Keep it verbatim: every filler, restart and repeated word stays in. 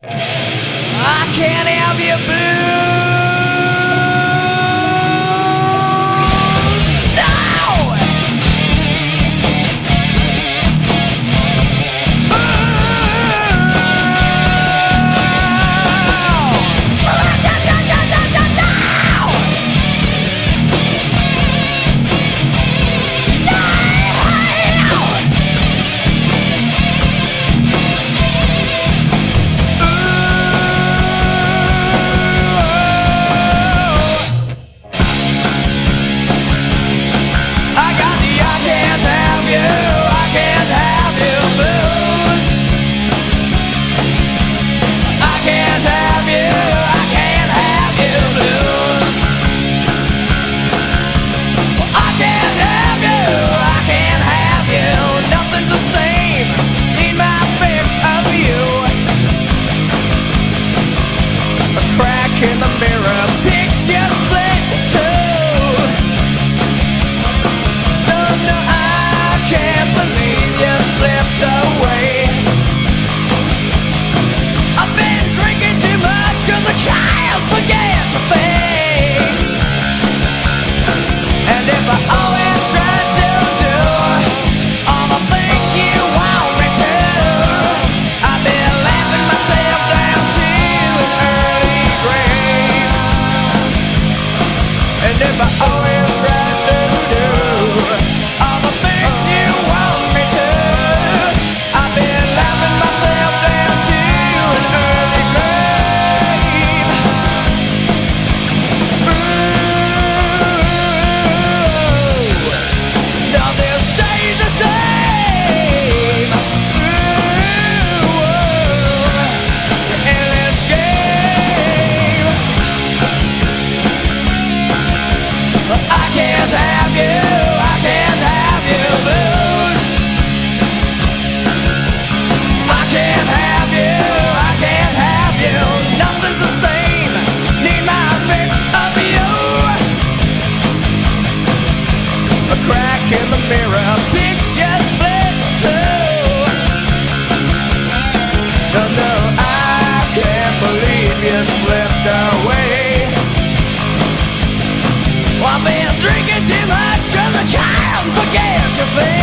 I can't have your blues. In the mirror, picture split too. No, no, I can't believe you slipped away. I've been drinking too much cause I can't forget your face. And if I always try to do all the things you want me to, I've been laughing myself down to an early grave. And if I always try to do all the things you want me to, I've been laughing myself down to an early grave. Ooh, nothing stays the same. Ooh, in this game. I can't have you, I can't have you blues. I can't have you, I can't have you. Nothing's the same, need my fix of you. A crack in the mirror, picture split too. No, no, I can't believe you slipped away. I've been drinking too much cause I can't forget your face.